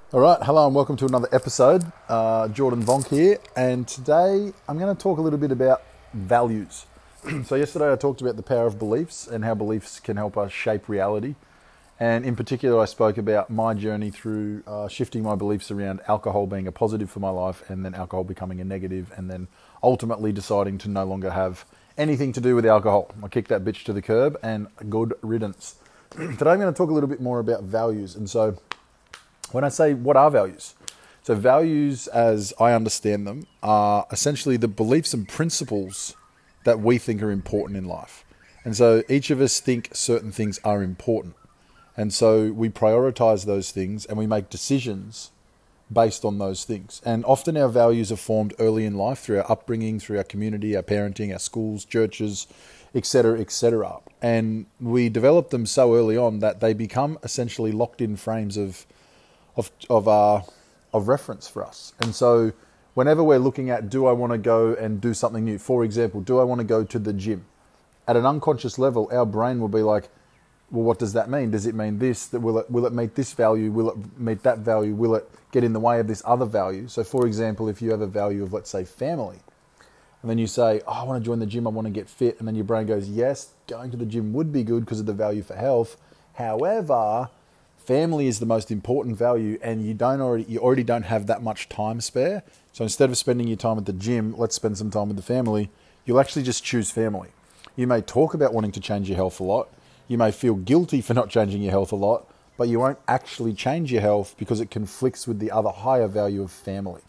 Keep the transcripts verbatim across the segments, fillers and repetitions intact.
All right, hello and welcome to another episode. Uh, Jordan Vonk here, and today I'm going to talk a little bit about values. So yesterday I talked about the power of beliefs and how beliefs can help us shape reality. And in particular, I spoke about my journey through uh, shifting my beliefs around alcohol being a positive for my life and then alcohol becoming a negative, and then ultimately deciding to no longer have anything to do with alcohol. I kicked that bitch to the curb and good riddance. Today I'm going to talk a little bit more about values. And so when I say what are values? So values, as I understand them, are essentially the beliefs and principles that we think are important in life. And so each of us think certain things are important. And so we prioritize those things and we make decisions based on those things. And often our values are formed early in life through our upbringing, through our community, our parenting, our schools, churches, et cetera, et cetera. And we develop them so early on that they become essentially locked in frames of of of uh, of reference for us. And so whenever we're looking at, do I want to go and do something new? For example, do I want to go to the gym? At an unconscious level, our brain will be like, well, what does that mean? Does it mean this? That will it will it meet this value? Will it meet that value? Will it get in the way of this other value? So for example, if you have a value of, let's say, family, and then you say, oh, I want to join the gym, I want to get fit, and then your brain goes, yes, going to the gym would be good because of the value for health. However, family is the most important value, and you don't already you already don't have that much time spare. So instead of spending your time at the gym, let's spend some time with the family. You'll actually just choose family. You may talk about wanting to change your health a lot. You may feel guilty for not changing your health a lot, but you won't actually change your health because it conflicts with the other higher value of family.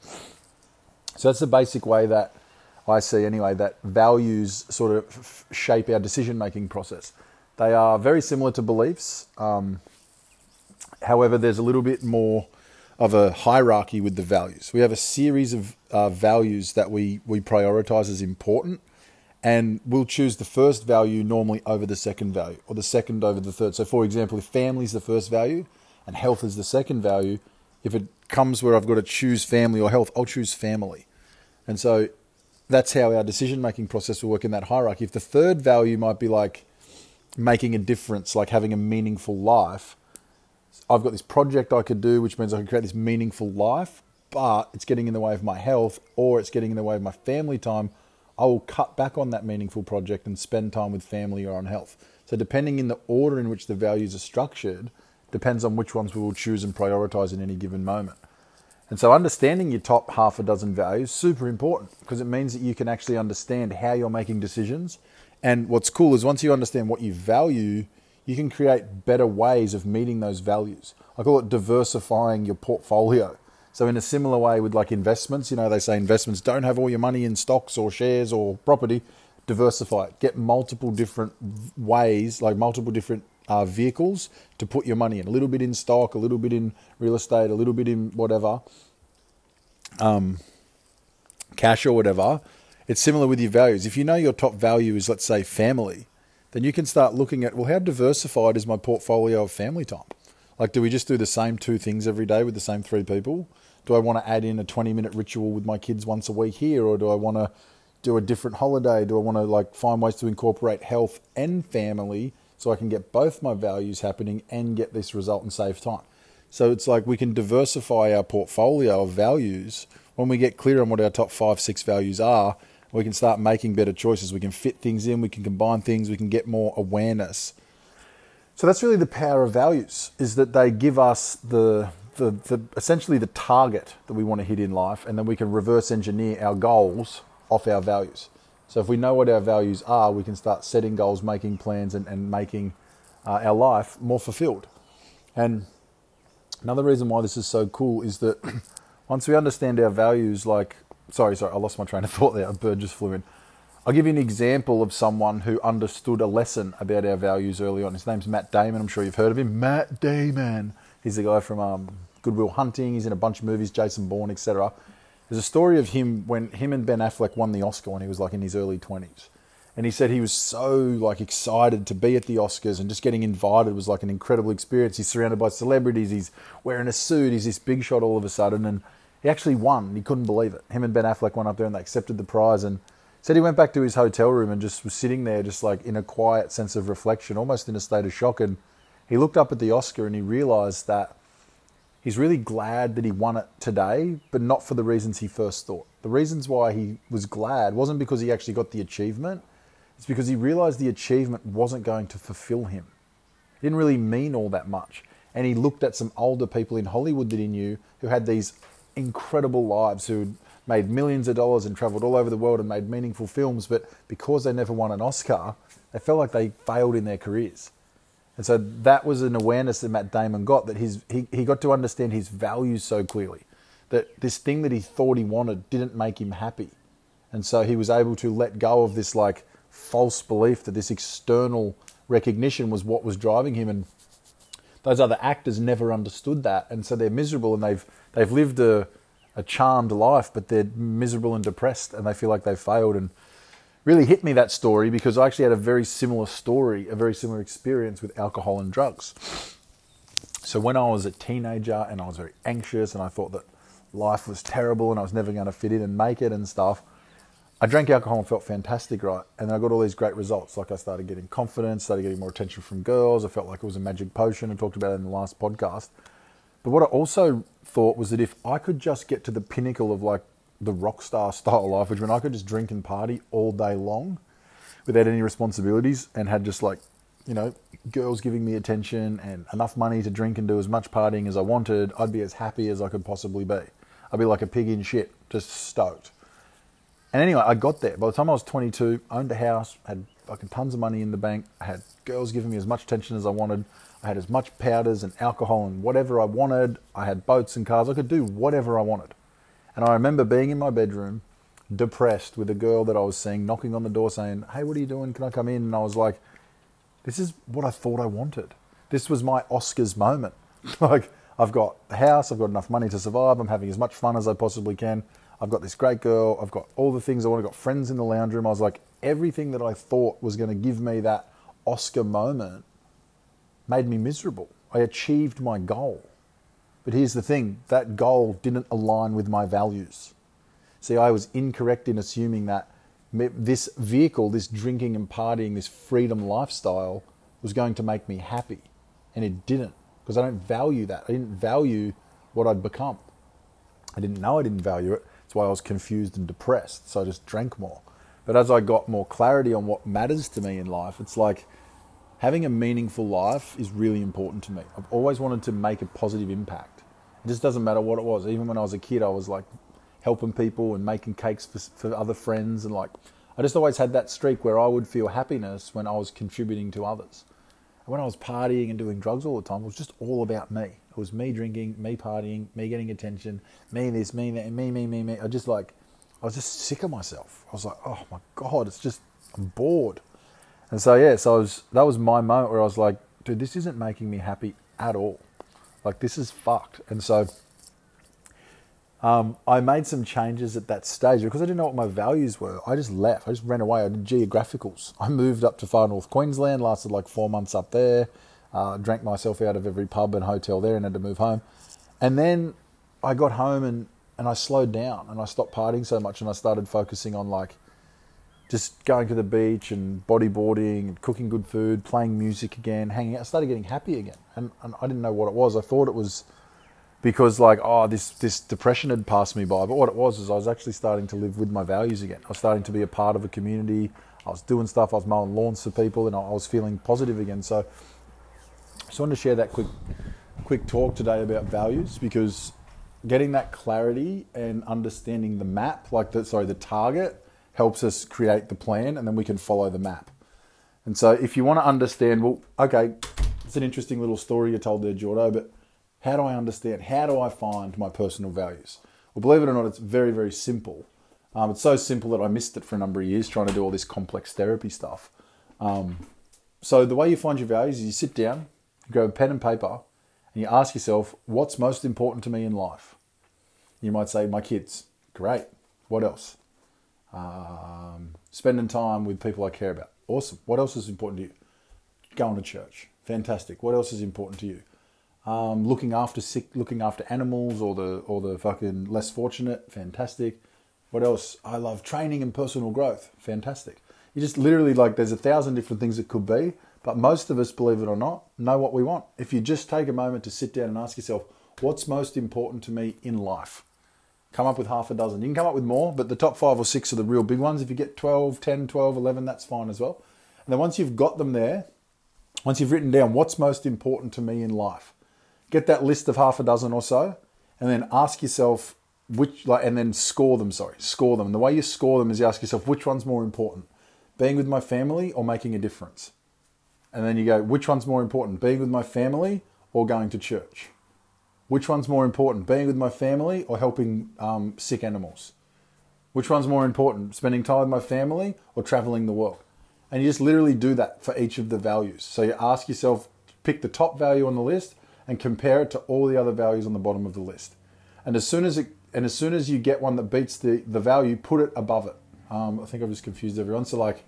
So that's the basic way that I see, anyway, that values sort of shape our decision-making process. They are very similar to beliefs. Um, However, there's a little bit more of a hierarchy with the values. We have a series of uh, values that we, we prioritize as important, and we'll choose the first value normally over the second value, or the second over the third. So for example, if family is the first value and health is the second value, if it comes where I've got to choose family or health, I'll choose family. And so that's how our decision-making process will work in that hierarchy. If the third value might be like making a difference, like having a meaningful life, I've got this project I could do, which means I can create this meaningful life, but it's getting in the way of my health, or it's getting in the way of my family time. I will cut back on that meaningful project and spend time with family or on health. So depending in the order in which the values are structured, depends on which ones we will choose and prioritize in any given moment. And so understanding your top half a dozen values is super important, because it means that you can actually understand how you're making decisions. And what's cool is once you understand what you value, you can create better ways of meeting those values. I call it diversifying your portfolio. So in a similar way with like investments, you know, they say investments, don't have all your money in stocks or shares or property, diversify it. Get multiple different ways, like multiple different uh, vehicles to put your money in. A little bit in stock, a little bit in real estate, a little bit in whatever, um, cash or whatever. It's similar with your values. If you know your top value is, let's say, family, then you can start looking at, well, how diversified is my portfolio of family time? Like, do we just do the same two things every day with the same three people? Do I want to add in a twenty-minute ritual with my kids once a week here? Or do I want to do a different holiday? Do I want to like find ways to incorporate health and family so I can get both my values happening and get this result and save time? So it's like we can diversify our portfolio of values when we get clear on what our top five, six values are. We can start making better choices. We can fit things in. We can combine things. We can get more awareness. So that's really the power of values, is that they give us the, the, the essentially the target that we want to hit in life, and then we can reverse engineer our goals off our values. So if we know what our values are, we can start setting goals, making plans, and, and making uh, our life more fulfilled. And another reason why this is so cool is that once we understand our values, like, Sorry, sorry, I lost my train of thought there. A bird just flew in. I'll give you an example of someone who understood a lesson about our values early on. His name's Matt Damon. I'm sure you've heard of him. Matt Damon. He's the guy from um, Good Will Hunting. He's in a bunch of movies, Jason Bourne, et cetera. There's a story of him when him and Ben Affleck won the Oscar when he was like in his early twenties. And he said he was so like excited to be at the Oscars, and just getting invited was like an incredible experience. He's surrounded by celebrities. He's wearing a suit. He's this big shot all of a sudden. And he actually won. He couldn't believe it. Him and Ben Affleck went up there and they accepted the prize, and said he went back to his hotel room and just was sitting there just like in a quiet sense of reflection, almost in a state of shock. And he looked up at the Oscar and he realised that He's really glad that he won it today, but not for the reasons he first thought. The reasons why he was glad wasn't because he actually got the achievement. It's because he realized the achievement wasn't going to fulfill him. It didn't really mean all that much. And he looked at some older people in Hollywood that he knew who had these incredible lives, who made millions of dollars and traveled all over the world and made meaningful films, but because they never won an Oscar, they felt like they failed in their careers. And so that was an awareness that Matt Damon got, that his he, he got to understand his values so clearly, that this thing that he thought he wanted didn't make him happy. And so he was able to let go of this like false belief that this external recognition was what was driving him. And those other actors never understood that. And so they're miserable, and they've they've lived a, a charmed life, but they're miserable and depressed, and they feel like they've failed. And really hit me, that story, because I actually had a very similar story, a very similar experience with alcohol and drugs. So when I was a teenager and I was very anxious and I thought that life was terrible and I was never going to fit in and make it and stuff, I drank alcohol and felt fantastic, right? And then I got all these great results. Like I started getting confidence, started getting more attention from girls. I felt like it was a magic potion. I talked about it in the last podcast. But what I also thought was that if I could just get to the pinnacle of like the rock star style life, which when I could just drink and party all day long without any responsibilities and had just like, you know, girls giving me attention and enough money to drink and do as much partying as I wanted, I'd be as happy as I could possibly be. I'd be like a pig in shit, just stoked. And anyway, I got there. By the time I was twenty-two, owned a house, had fucking tons of money in the bank. I had girls giving me as much attention as I wanted. I had as much powders and alcohol and whatever I wanted. I had boats and cars. I could do whatever I wanted. And I remember being in my bedroom, depressed, with a girl that I was seeing, knocking on the door saying, "Hey, what are you doing? Can I come in?" And I was like, this is what I thought I wanted. This was my Oscars moment. Like, I've got a house, I've got enough money to survive, I'm having as much fun as I possibly can. I've got this great girl, I've got all the things I want, I've got friends in the lounge room. I was like, everything that I thought was going to give me that Oscar moment made me miserable. I achieved my goal. But here's the thing, that goal didn't align with my values. See, I was incorrect in assuming that this vehicle, this drinking and partying, this freedom lifestyle was going to make me happy. And it didn't, because I don't value that. I didn't value what I'd become. I didn't know I didn't value it. That's why I was confused and depressed. So I just drank more. But as I got more clarity on what matters to me in life, it's like having a meaningful life is really important to me. I've always wanted to make a positive impact. It just doesn't matter what it was. Even when I was a kid, I was like helping people and making cakes for, for other friends. And like, I just always had that streak where I would feel happiness when I was contributing to others. And when I was partying and doing drugs all the time, it was just all about me. It was me drinking, me partying, me getting attention, me this, me that, me, me, me, me. I just like, I was just sick of myself. I was like, oh my God, it's just, I'm bored. And so, yeah, so I was, that was my moment where I was like, dude, this isn't making me happy at all. Like, this is fucked. And so um, I made some changes at that stage because I didn't know what my values were. I just left. I just ran away. I did geographicals. I moved up to far north Queensland, lasted like four months up there, uh, drank myself out of every pub and hotel there and had to move home. And then I got home and, and I slowed down and I stopped partying so much and I started focusing on like just going to the beach and bodyboarding and cooking good food, playing music again, hanging out. I started getting happy again. And, and I didn't know what it was. I thought it was because like, oh, this, this depression had passed me by. But what it was is I was actually starting to live with my values again. I was starting to be a part of a community. I was doing stuff. I was mowing lawns for people and I was feeling positive again. So I just wanted to share that quick, quick talk today about values, because getting that clarity and understanding the map, like the, sorry, the target, helps us create the plan, and then we can follow the map. And so if you want to understand, well, okay, it's an interesting little story you told there, Jordo, but how do I understand? How do I find my personal values? Well, believe it or not, it's very, very simple. Um, it's so simple that I missed it for a number of years trying to do all this complex therapy stuff. Um, so the way you find your values is you sit down, you grab a pen and paper, and you ask yourself, what's most important to me in life? You might say, my kids. Great. What else? Um, spending time with people I care about. Awesome. What else is important to you? Going to church. Fantastic. What else is important to you? Um, looking after sick, looking after animals or the or the fucking less fortunate. Fantastic. What else? I love training and personal growth. Fantastic. You just literally like, there's a thousand different things it could be, but most of us, believe it or not, know what we want. If you just take a moment to sit down and ask yourself, what's most important to me in life? Come up with half a dozen. You can come up with more, but the top five or six are the real big ones. If you get twelve, ten, twelve, eleven, that's fine as well. And then once you've got them there, once you've written down what's most important to me in life, get that list of half a dozen or so, and then ask yourself which, like, and then score them, sorry, score them. And the way you score them is you ask yourself, which one's more important? Being with my family or making a difference? And then you go, which one's more important? Being with my family or going to church? Which one's more important? Being with my family or helping um, sick animals? Which one's more important? Spending time with my family or traveling the world? And you just literally do that for each of the values. So you ask yourself, pick the top value on the list and compare it to all the other values on the bottom of the list. And as soon as it, and as soon as you get one that beats the, the value, put it above it. Um, I think I've just confused everyone. So like,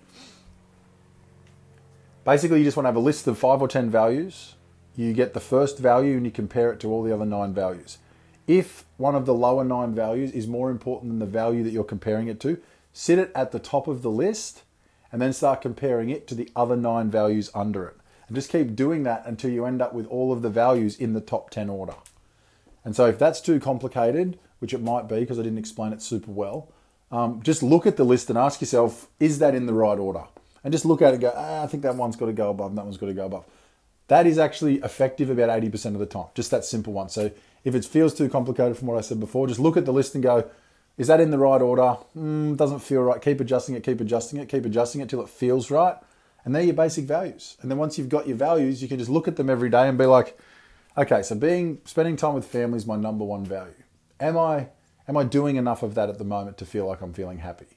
basically you just want to have a list of five or ten values. You get the first value and you compare it to all the other nine values. If one of the lower nine values is more important than the value that you're comparing it to, sit it at the top of the list and then start comparing it to the other nine values under it. And just keep doing that until you end up with all of the values in the top ten order. And so if that's too complicated, which it might be because I didn't explain it super well, um, just look at the list and ask yourself, is that in the right order? And just look at it and go, ah, I think that one's got to go above and that one's got to go above. That is actually effective about eighty percent of the time, just that simple one. So if it feels too complicated from what I said before, just look at the list and go, is that in the right order? Mm, doesn't feel right. Keep adjusting it, keep adjusting it, keep adjusting it till it feels right. And they're your basic values. And then once you've got your values, you can just look at them every day and be like, okay, so being spending time with family is my number one value. Am I am I doing enough of that at the moment to feel like I'm feeling happy?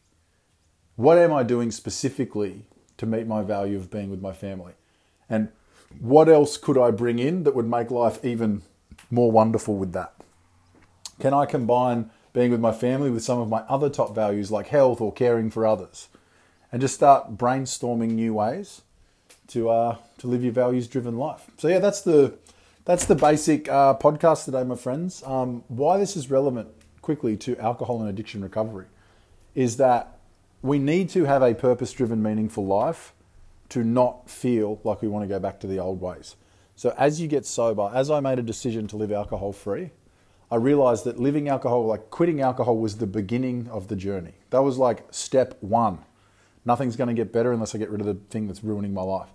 What am I doing specifically to meet my value of being with my family? And what else could I bring in that would make life even more wonderful with that? Can I combine being with my family with some of my other top values like health or caring for others? And just start brainstorming new ways to uh, to live your values-driven life. So yeah, that's the that's the basic uh, podcast today, my friends. Um, why this is relevant quickly to alcohol and addiction recovery is that we need to have a purpose-driven, meaningful life to not feel like we want to go back to the old ways. So as you get sober, as I made a decision to live alcohol-free, I realized that living alcohol, like quitting alcohol, was the beginning of the journey. That was like step one. Nothing's going to get better unless I get rid of the thing that's ruining my life.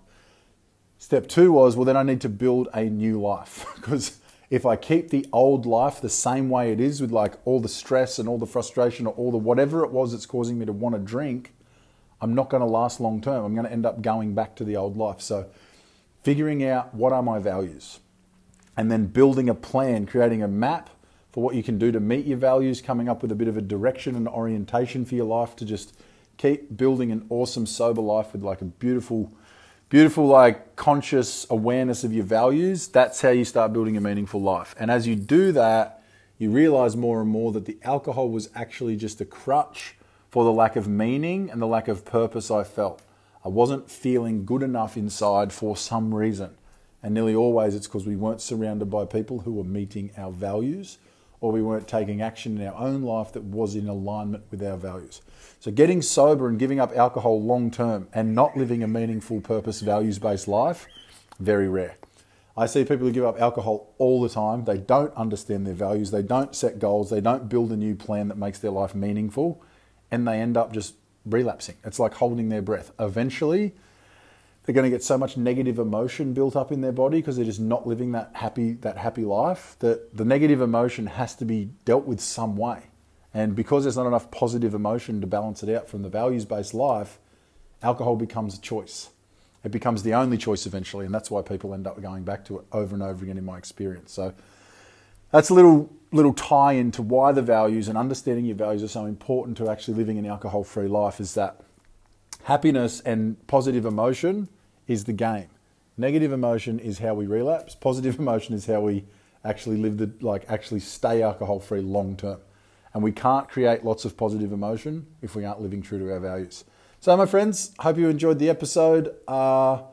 Step two was, well, then I need to build a new life. Because if I keep the old life the same way it is with like all the stress and all the frustration or all the whatever it was that's causing me to want to drink, I'm not going to last long term. I'm going to end up going back to the old life. So figuring out what are my values and then building a plan, creating a map for what you can do to meet your values, coming up with a bit of a direction and orientation for your life to just keep building an awesome sober life with like a beautiful, beautiful like conscious awareness of your values. That's how you start building a meaningful life. And as you do that, you realize more and more that the alcohol was actually just a crutch for the lack of meaning and the lack of purpose I felt. I wasn't feeling good enough inside for some reason. And nearly always it's because we weren't surrounded by people who were meeting our values, or we weren't taking action in our own life that was in alignment with our values. So getting sober and giving up alcohol long term and not living a meaningful, purpose, values-based life, very rare. I see people who give up alcohol all the time. They don't understand their values. They don't set goals. They don't build a new plan that makes their life meaningful. And they end up just relapsing. It's like holding their breath. Eventually, they're going to get so much negative emotion built up in their body because they're just not living that happy that happy life that the negative emotion has to be dealt with some way. And because there's not enough positive emotion to balance it out from the values-based life, alcohol becomes a choice. It becomes the only choice eventually, and that's why people end up going back to it over and over again in my experience. So that's a little little tie into why the values and understanding your values are so important to actually living an alcohol-free life, is that happiness and positive emotion is the game. Negative emotion is how we relapse. Positive emotion is how we actually live the, like actually stay alcohol-free long term. And we can't create lots of positive emotion if we aren't living true to our values. So my friends, hope you enjoyed the episode. Uh,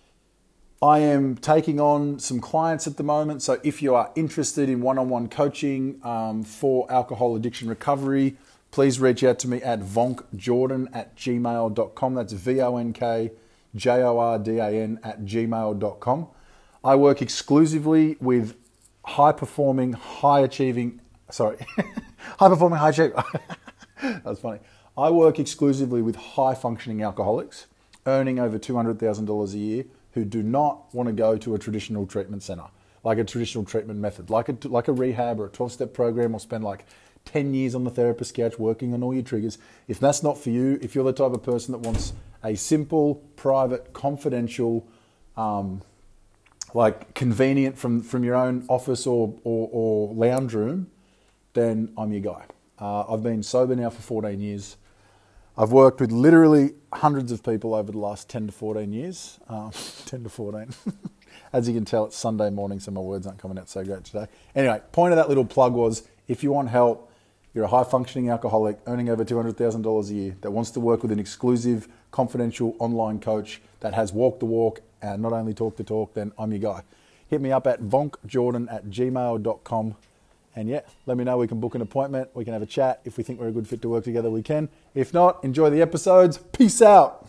I am taking on some clients at the moment. So if you are interested in one-on-one coaching um, for alcohol addiction recovery, please reach out to me at vonkjordan at gmail dot com. That's V O N K J O R D A N at gmail dot com. I work exclusively with high performing, high achieving, sorry, high performing, high achieving. That was funny. I work exclusively with high functioning alcoholics earning over two hundred thousand dollars a year who do not want to go to a traditional treatment center, like a traditional treatment method, like a, like a rehab or a twelve-step program, or spend like ten years on the therapist couch working on all your triggers. If that's not for you, if you're the type of person that wants a simple, private, confidential, um, like convenient from, from your own office or, or, or lounge room, then I'm your guy. Uh, I've been sober now for fourteen years. I've worked with literally hundreds of people over the last ten to fourteen years. Uh, ten to fourteen. As you can tell, it's Sunday morning, so my words aren't coming out so great today. Anyway, point of that little plug was, if you want help, you're a high-functioning alcoholic earning over two hundred thousand dollars a year that wants to work with an exclusive, confidential online coach that has walked the walk and not only talk the talk, then I'm your guy. Hit me up at vonkjordan at gmail dot com. And yeah, let me know. We can book an appointment. We can have a chat. If we think we're a good fit to work together, we can. If not, enjoy the episodes. Peace out.